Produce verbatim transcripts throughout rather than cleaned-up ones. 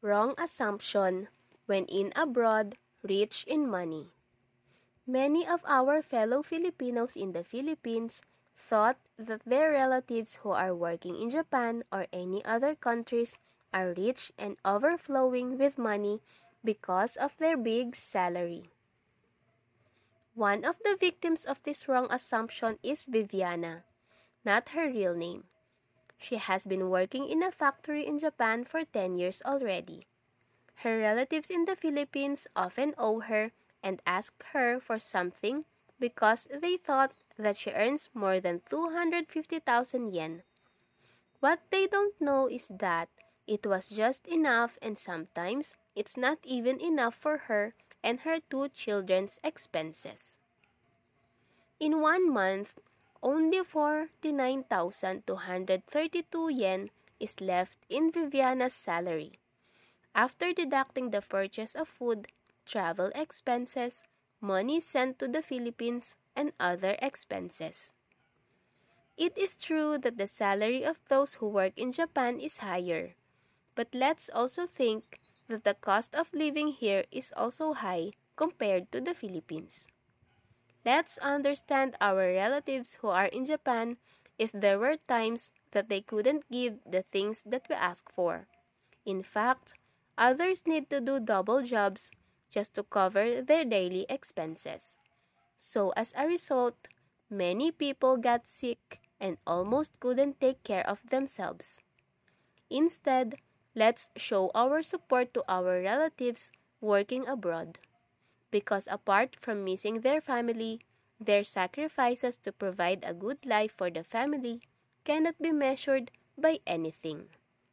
Wrong assumption when in abroad, rich in money. Many of our fellow Filipinos in the Philippines thought that their relatives who are working in Japan or any other countries are rich and overflowing with money because of their big salary. One of the victims of this wrong assumption is Viviana, not her real name. She has been working in a factory in Japan for ten years already. Her relatives in the Philippines often owe her and ask her for something because they thought that she earns more than two hundred fifty thousand yen. What they don't know is that it was just enough, and sometimes it's not even enough for her and her two children's expenses. In one month, only forty-nine thousand two hundred thirty-two yen is left in Viviana's salary, after deducting the purchase of food, travel expenses, money sent to the Philippines, and other expenses. It is true that the salary of those who work in Japan is higher, but let's also think that the cost of living here is also high compared to the Philippines. Let's understand our relatives who are in Japan if there were times that they couldn't give the things that we ask for. In fact, others need to do double jobs just to cover their daily expenses. So as a result, many people got sick and almost couldn't take care of themselves. Instead, let's show our support to our relatives working abroad, because apart from missing their family, their sacrifices to provide a good life for the family cannot be measured by anything.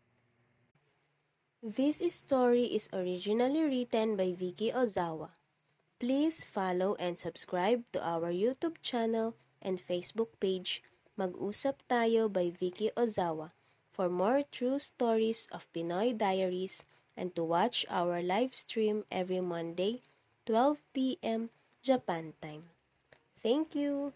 This story is originally written by Vicky Ozawa. Please follow and subscribe to our YouTube channel and Facebook page, Mag-usap Tayo by Vicky Ozawa, for more true stories of Pinoy Diaries, and to watch our live stream every Monday, twelve p m Japan time. Thank you!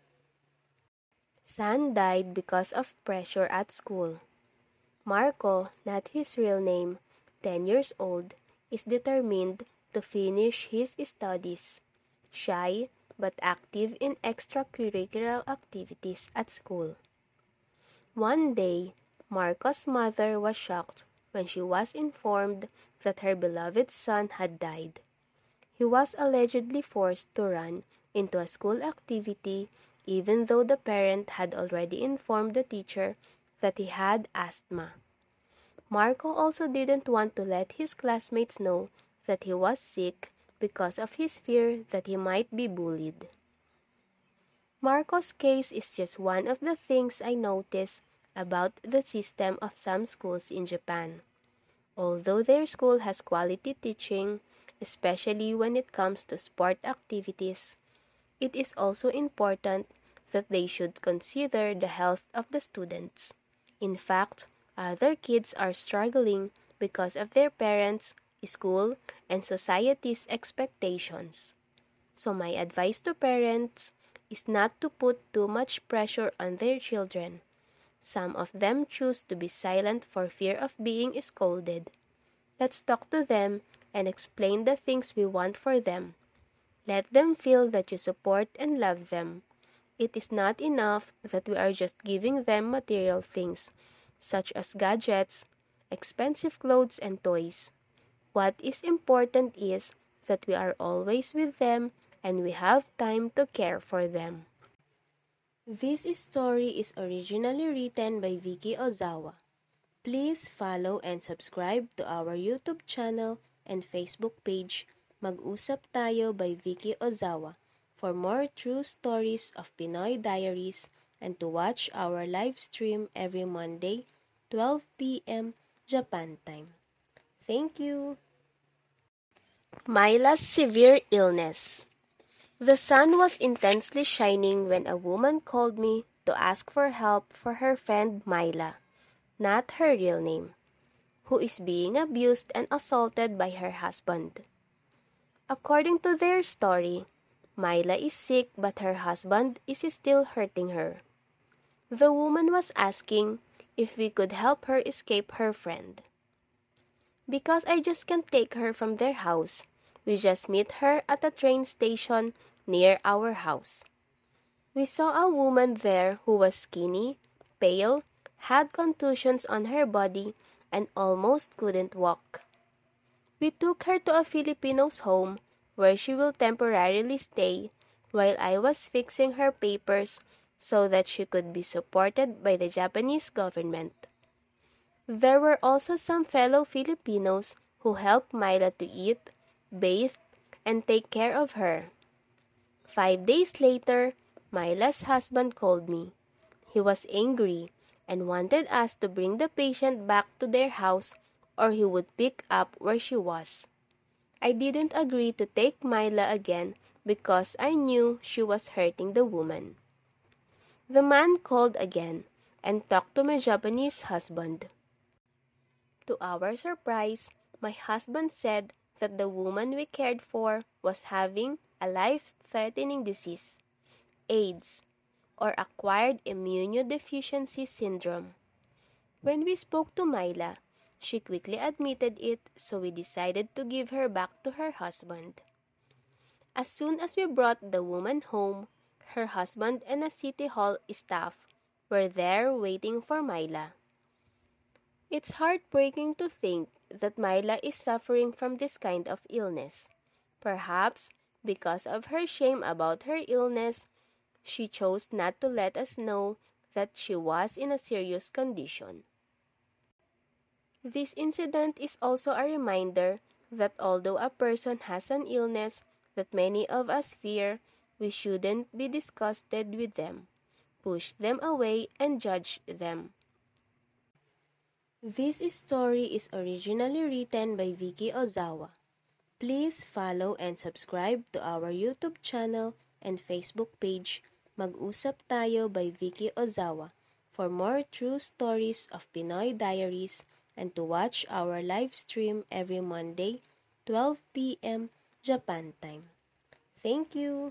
Son died because of pressure at school. Marco, not his real name, ten years old, is determined to finish his studies. Shy but active in extracurricular activities at school. One day, Marco's mother was shocked when she was informed that her beloved son had died. He was allegedly forced to run into a school activity even though the parent had already informed the teacher that he had asthma. Marco also didn't want to let his classmates know that he was sick because of his fear that he might be bullied. Marco's case is just one of the things I notice about the system of some schools in Japan. Although their school has quality teaching, especially when it comes to sport activities, it is also important that they should consider the health of the students. In fact, other kids are struggling because of their parents, school, and society's expectations. So my advice to parents is not to put too much pressure on their children. Some of them choose to be silent for fear of being scolded. Let's talk to them and explain the things we want for them. Let them feel that you support and love them. It is not enough that we are just giving them material things, such as gadgets, expensive clothes, and toys. What is important is that we are always with them and we have time to care for them. This story is originally written by Vicky Ozawa. Please follow and subscribe to our YouTube channel and Facebook page, Mag-usap Tayo by Vicky Ozawa, for more true stories of Pinoy Diaries, and to watch our live stream every Monday, twelve p m Japan time. Thank you! Myla's severe illness. The sun was intensely shining when a woman called me to ask for help for her friend Myla, not her real name, who is being abused and assaulted by her husband. According to their story, Myla is sick but her husband is still hurting her. The woman was asking if we could help her escape her friend. because I just can't take her from their house. We just meet her at a train station near our house. We saw a woman there who was skinny, pale, had contusions on her body, and almost couldn't walk. We took her to a Filipino's home where she will temporarily stay while I was fixing her papers so that she could be supported by the Japanese government. There were also some fellow Filipinos who helped Myla to eat, bathe, and take care of her. Five days later, Myla's husband called me. He was angry and wanted us to bring the patient back to their house or he would pick up where she was. I didn't agree to take Myla again because I knew she was hurting the woman. The man called again and talked to my Japanese husband. To our surprise, my husband said that the woman we cared for was having a life-threatening disease, AIDS, or acquired immunodeficiency syndrome. When we spoke to Myla, she quickly admitted it, so we decided to give her back to her husband. As soon as we brought the woman home, her husband and a city hall staff were there waiting for Myla. It's heartbreaking to think that Myla is suffering from this kind of illness. Perhaps because of her shame about her illness, she chose not to let us know that she was in a serious condition. This incident is also a reminder that although a person has an illness that many of us fear, we shouldn't be disgusted with them, push them away, and judge them. This story is originally written by Vicky Ozawa. Please follow and subscribe to our YouTube channel and Facebook page, Mag-usap Tayo by Vicky Ozawa, for more true stories of Pinoy Diaries and to watch our live stream every Monday, twelve p m Japan time. Thank you!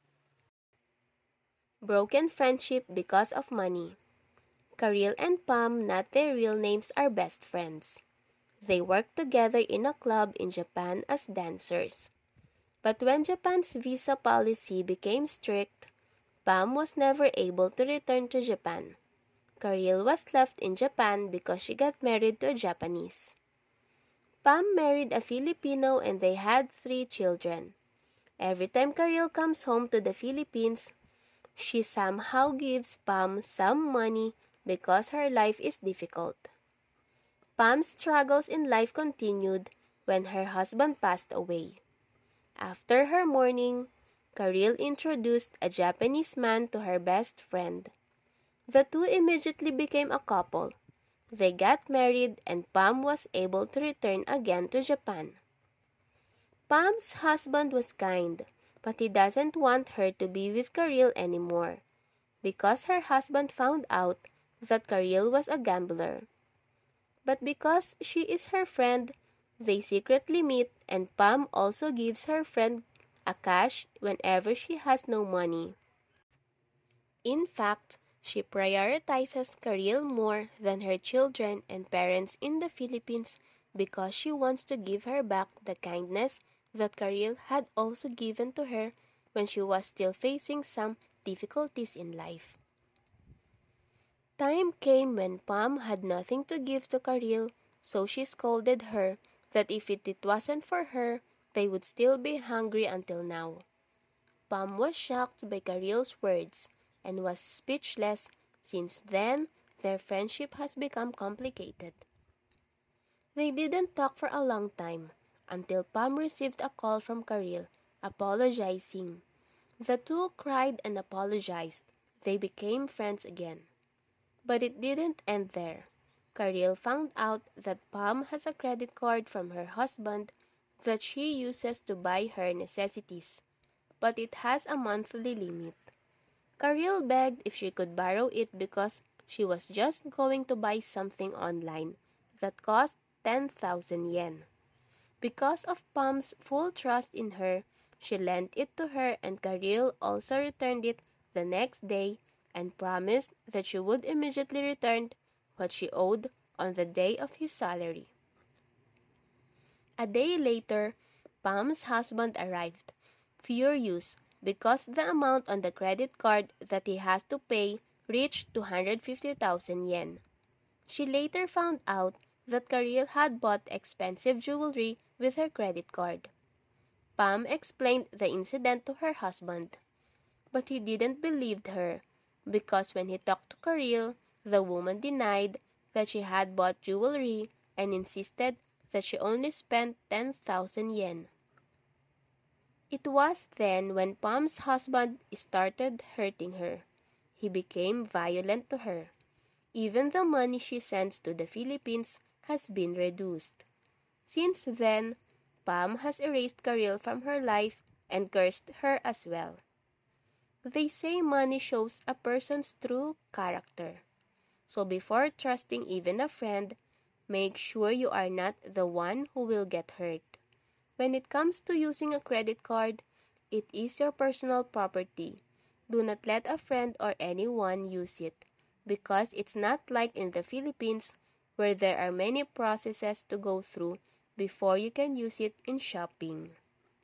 Broken friendship because of money. Karil and Pam, not their real names, are best friends. They work together in a club in Japan as dancers. But when Japan's visa policy became strict, Pam was never able to return to Japan. Karil was left in Japan because she got married to a Japanese. Pam married a Filipino and they had three children. Every time Karil comes home to the Philippines, she somehow gives Pam some money because her life is difficult. Pam's struggles in life continued when her husband passed away. After her mourning, Karil introduced a Japanese man to her best friend. The two immediately became a couple. They got married and Pam was able to return again to Japan. Pam's husband was kind, but he doesn't want her to be with Karil anymore because her husband found out that Karil was a gambler. But because she is her friend, they secretly meet and Pam also gives her friend a cash whenever she has no money. In fact, she prioritizes Karil more than her children and parents in the Philippines because she wants to give her back the kindness that Karil had also given to her when she was still facing some difficulties in life. Time came when Pam had nothing to give to Karil, so she scolded her that if it, it wasn't for her, they would still be hungry until now. Pam was shocked by Karil's words and was speechless. Since then, their friendship has become complicated. They didn't talk for a long time until Pam received a call from Karil apologizing. The two cried and apologized. They became friends again. But it didn't end there. Karil found out that Pam has a credit card from her husband that she uses to buy her necessities, but it has a monthly limit. Karil begged if she could borrow it because she was just going to buy something online that cost ten thousand yen. Because of Pam's full trust in her, she lent it to her and Karil also returned it the next day and promised that she would immediately return what she owed on the day of his salary. A day later, Pam's husband arrived, furious because the amount on the credit card that he has to pay reached two hundred fifty thousand yen. She later found out that Karil had bought expensive jewelry with her credit card. Pam explained the incident to her husband, but he didn't believe her because when he talked to Karil, the woman denied that she had bought jewelry and insisted that she only spent ten thousand yen. It was then when Pam's husband started hurting her. He became violent to her. Even the money she sends to the Philippines has been reduced. Since then, Pam has erased Karil from her life and cursed her as well. They say money shows a person's true character. So before trusting even a friend, make sure you are not the one who will get hurt. When it comes to using a credit card, it is your personal property. Do not let a friend or anyone use it, because it's not like in the Philippines where there are many processes to go through before you can use it in shopping.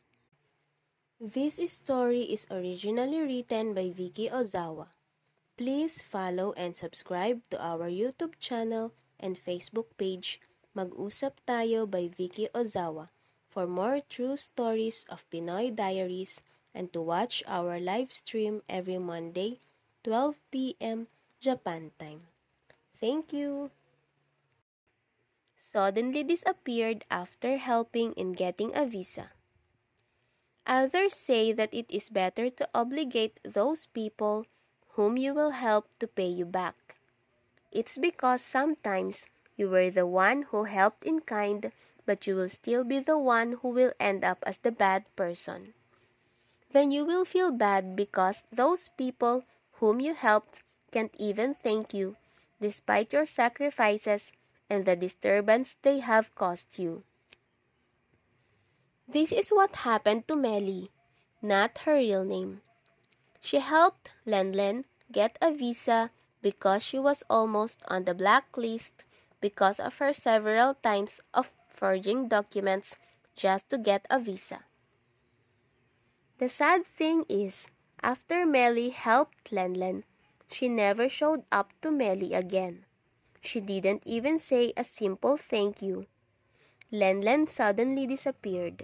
This story is originally written by Vicky Ozawa. Please follow and subscribe to our YouTube channel and Facebook page, Mag-usap Tayo by Vicky Ozawa, for more true stories of Pinoy Diaries and to watch our live stream every Monday, twelve p m Japan time. Thank you! Suddenly disappeared after helping in getting a visa. Others say that it is better to obligate those people whom you will help to pay you back. It's because sometimes you were the one who helped in kind, but you will still be the one who will end up as the bad person. Then you will feel bad because those people whom you helped can't even thank you, despite your sacrifices and the disturbance they have caused you. This is what happened to Melly, not her real name. She helped Lenlen get a visa because she was almost on the blacklist because of her several times of forging documents just to get a visa. The sad thing is, after Melly helped Lenlen, she never showed up to Melly again. She didn't even say a simple thank you. Lenlen suddenly disappeared.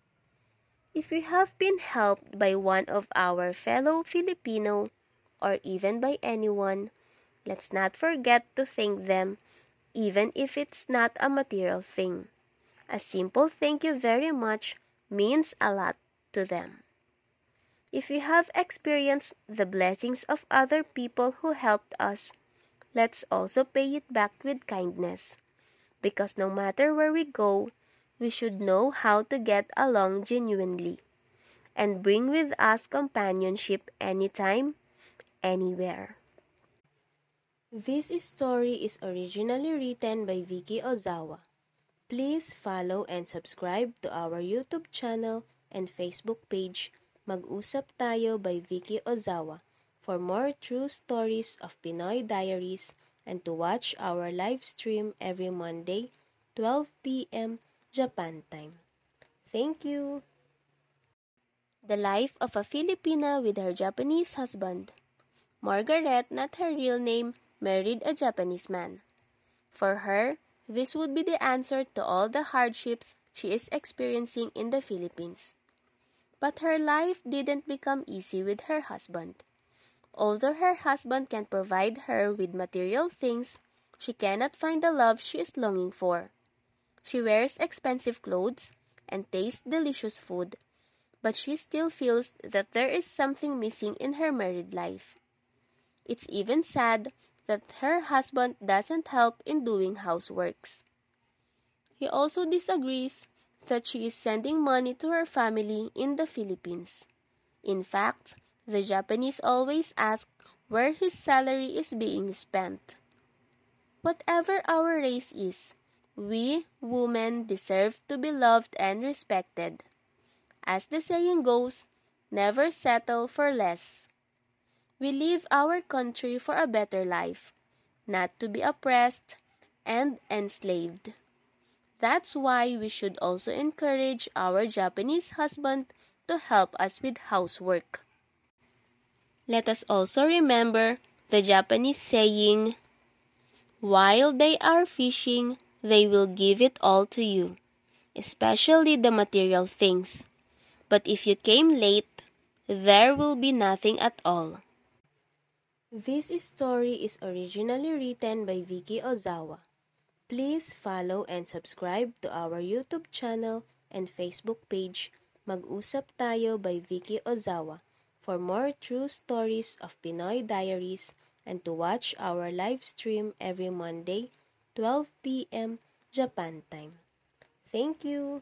If we have been helped by one of our fellow Filipino, or even by anyone, let's not forget to thank them, even if it's not a material thing. A simple thank you very much means a lot to them. If we have experienced the blessings of other people who helped us, let's also pay it back with kindness. Because no matter where we go, we should know how to get along genuinely and bring with us companionship anytime, anywhere. This story is originally written by Vicky Ozawa. Please follow and subscribe to our YouTube channel and Facebook page, Mag-usap Tayo by Vicky Ozawa, for more true stories of Pinoy Diaries and to watch our live stream every Monday, twelve p m Japan time. Thank you! The life of a Filipina with her Japanese husband. Margaret, not her real name, married a Japanese man. For her, this would be the answer to all the hardships she is experiencing in the Philippines. But her life didn't become easy with her husband. Although her husband can provide her with material things, she cannot find the love she is longing for. She wears expensive clothes and tastes delicious food, but she still feels that there is something missing in her married life. It's even sad that her husband doesn't help in doing houseworks. He also disagrees that she is sending money to her family in the Philippines. In fact, the Japanese always ask where his salary is being spent. Whatever our race is, we women deserve to be loved and respected. As the saying goes, never settle for less. We leave our country for a better life, not to be oppressed and enslaved. That's why we should also encourage our Japanese husband to help us with housework. Let us also remember the Japanese saying, "While they are fishing, they will give it all to you, especially the material things. But if you came late, there will be nothing at all." This story is originally written by Vicky Ozawa. Please follow and subscribe to our YouTube channel and Facebook page, Mag-usap Tayo by Vicky Ozawa, for more true stories of Pinoy Diaries and to watch our live stream every Monday, twelve p m Japan time. Thank you!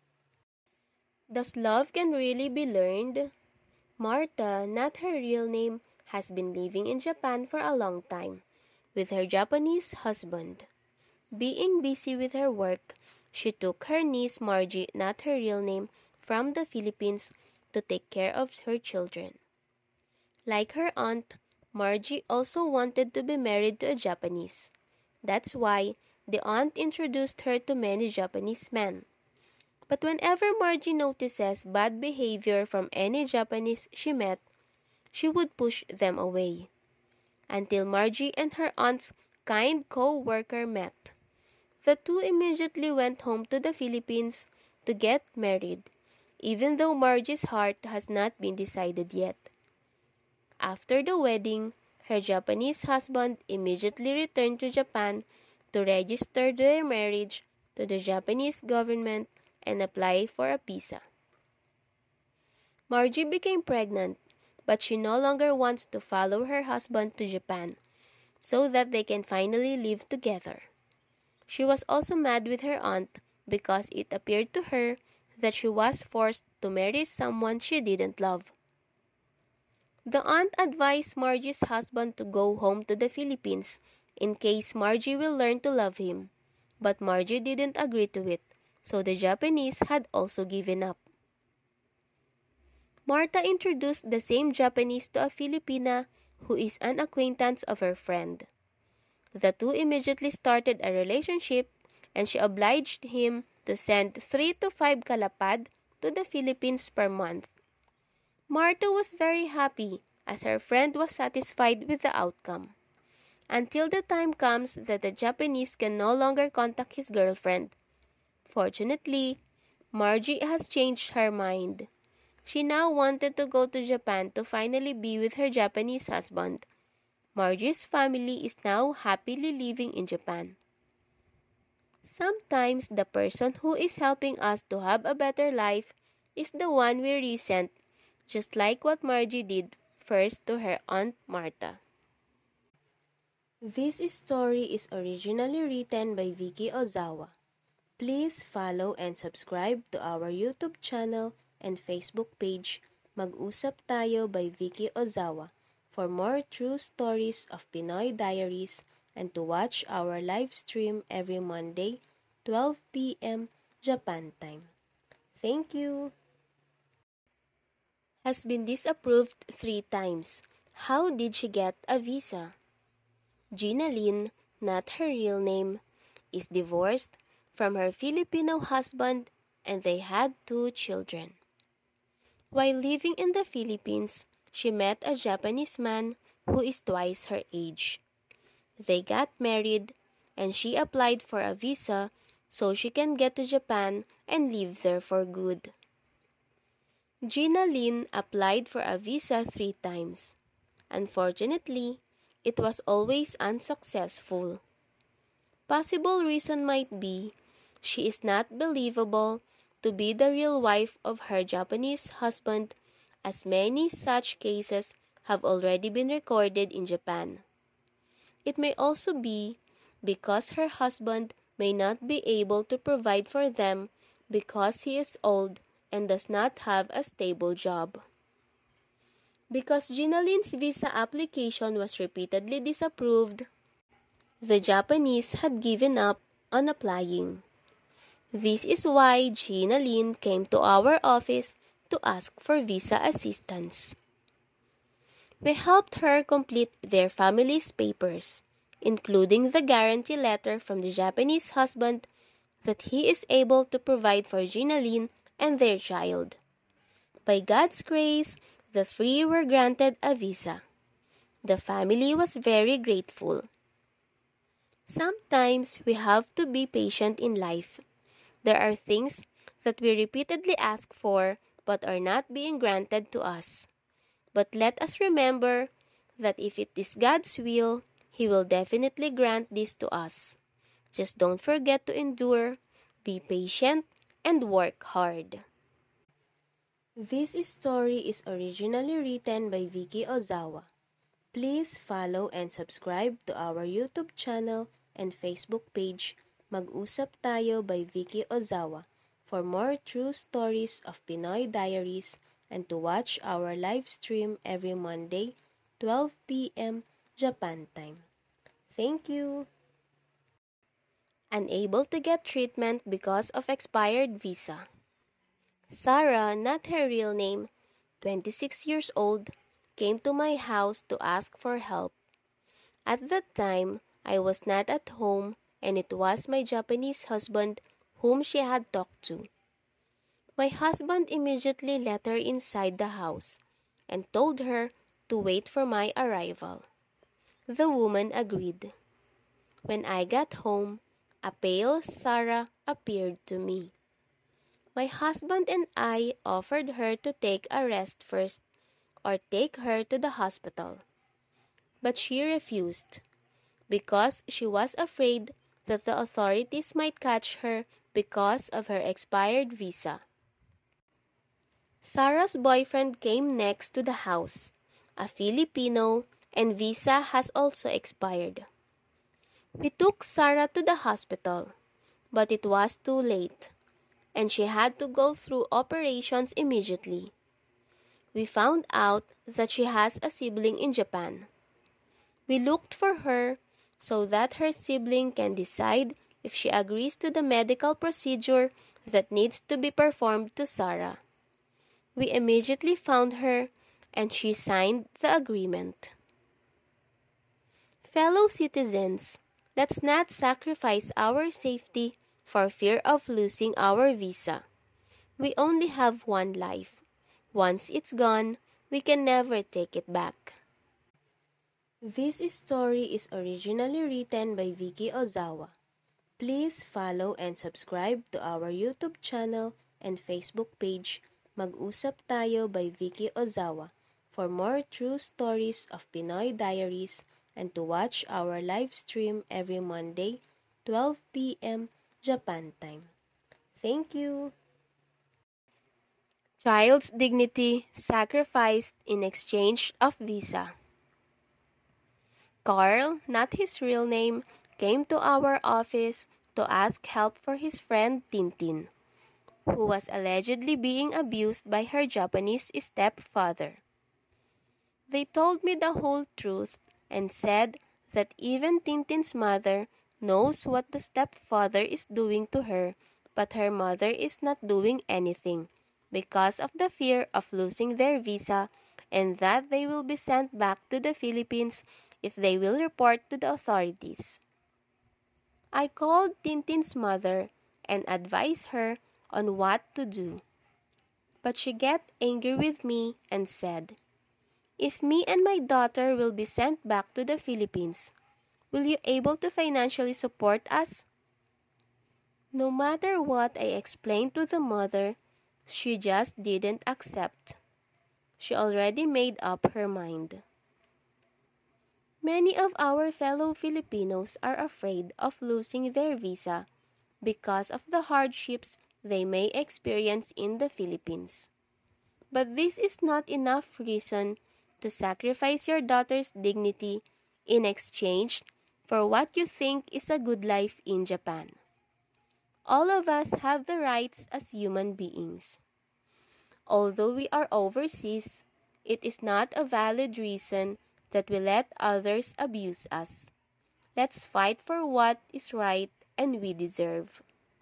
Does love can really be learned? Marta, not her real name, has been living in Japan for a long time with her Japanese husband. Being busy with her work, she took her niece Margie, not her real name, from the Philippines to take care of her children. Like her aunt, Margie also wanted to be married to a Japanese. That's why the aunt introduced her to many Japanese men. But whenever Margie notices bad behavior from any Japanese she met, she would push them away. Until Margie and her aunt's kind co-worker met. The two immediately went home to the Philippines to get married, even though Margie's heart has not been decided yet. After the wedding, her Japanese husband immediately returned to Japan to register their marriage to the Japanese government and apply for a visa. Margie became pregnant, but she no longer wants to follow her husband to Japan so that they can finally live together. She was also mad with her aunt because it appeared to her that she was forced to marry someone she didn't love. The aunt advised Margie's husband to go home to the Philippines in case Margie will learn to love him, but Margie didn't agree to it, so the Japanese had also given up. Marta introduced the same Japanese to a Filipina who is an acquaintance of her friend. The two immediately started a relationship, and she obliged him to send three to five kalapad to the Philippines per month. Marta was very happy as her friend was satisfied with the outcome. Until the time comes that the Japanese can no longer contact his girlfriend. Fortunately, Margie has changed her mind. She now wanted to go to Japan to finally be with her Japanese husband. Margie's family is now happily living in Japan. Sometimes the person who is helping us to have a better life is the one we resent, just like what Margie did first to her Aunt Marta. This story is originally written by Vicky Ozawa. Please follow and subscribe to our YouTube channel and Facebook page, Mag-usap Tayo by Vicky Ozawa, for more true stories of Pinoy Diaries and to watch our live stream every Monday, twelve p m Japan time. Thank you! Has been disapproved three times. How did she get a visa? Gina Lynn, not her real name, is divorced from her Filipino husband and they had two children. While living in the Philippines, she met a Japanese man who is twice her age. They got married and she applied for a visa so she can get to Japan and live there for good. Gina Lynn applied for a visa three times. Unfortunately, it was always unsuccessful. Possible reason might be she is not believable to be the real wife of her Japanese husband, as many such cases have already been recorded in Japan. It may also be because her husband may not be able to provide for them because he is old and does not have a stable job. Because Gina Lynn's visa application was repeatedly disapproved, the Japanese had given up on applying. This is why Gina Lynn came to our office to ask for visa assistance. We helped her complete their family's papers, including the guarantee letter from the Japanese husband that he is able to provide for Ginaline and their child. By God's grace, the three were granted a visa. The family was very grateful. Sometimes we have to be patient in life. There are things that we repeatedly ask for but are not being granted to us. But let us remember that if it is God's will, He will definitely grant this to us. Just don't forget to endure, be patient, and work hard. This story is originally written by Vicky Ozawa. Please follow and subscribe to our YouTube channel and Facebook page, Mag-usap Tayo by Vicky Ozawa, for more true stories of Pinoy Diaries and to watch our live stream every Monday, twelve p m Japan time. Thank you! Unable to get treatment because of expired visa. Sarah, not her real name, twenty-six years old, came to my house to ask for help. At that time, I was not at home and it was my Japanese husband whom she had talked to. My husband immediately let her inside the house and told her to wait for my arrival. The woman agreed. When I got home, a pale Sarah appeared to me. My husband and I offered her to take a rest first or take her to the hospital. But she refused because she was afraid that the authorities might catch her because of her expired visa. Sarah's boyfriend came next to the house, a Filipino, and visa has also expired. We took Sarah to the hospital, but it was too late, and she had to go through operations immediately. We found out that she has a sibling in Japan. We looked for her so that her sibling can decide if she agrees to the medical procedure that needs to be performed to Sarah. We immediately found her and she signed the agreement. Fellow citizens, let's not sacrifice our safety for fear of losing our visa. We only have one life. Once it's gone, we can never take it back. This story is originally written by Vicky Ozawa. Please follow and subscribe to our YouTube channel and Facebook page, Mag-usap Tayo by Vicky Ozawa, for more true stories of Pinoy Diaries and to watch our live stream every Monday, twelve p m Japan time. Thank you! Child's dignity sacrificed in exchange of visa. Carl, not his real name, came to our office to ask help for his friend Tintin, who was allegedly being abused by her Japanese stepfather. They told me the whole truth and said that even Tintin's mother knows what the stepfather is doing to her, but her mother is not doing anything because of the fear of losing their visa and that they will be sent back to the Philippines if they will report to the authorities. I called Tintin's mother and advised her on what to do. But she got angry with me and said, "If me and my daughter will be sent back to the Philippines, will you able to financially support us?" No matter what I explained to the mother, she just didn't accept. She already made up her mind. Many of our fellow Filipinos are afraid of losing their visa because of the hardships they may experience in the Philippines. But this is not enough reason to sacrifice your daughter's dignity in exchange for what you think is a good life in Japan. All of us have the rights as human beings. Although we are overseas, it is not a valid reason that we let others abuse us. Let's fight for what is right and we deserve.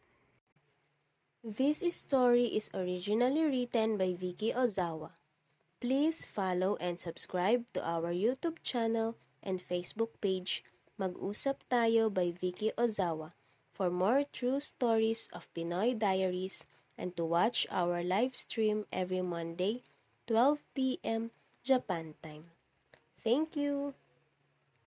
This story is originally written by Vicky Ozawa. Please follow and subscribe to our YouTube channel and Facebook page, Mag-usap Tayo by Vicky Ozawa, for more true stories of Pinoy Diaries and to watch our live stream every Monday, twelve p m Japan time. Thank you!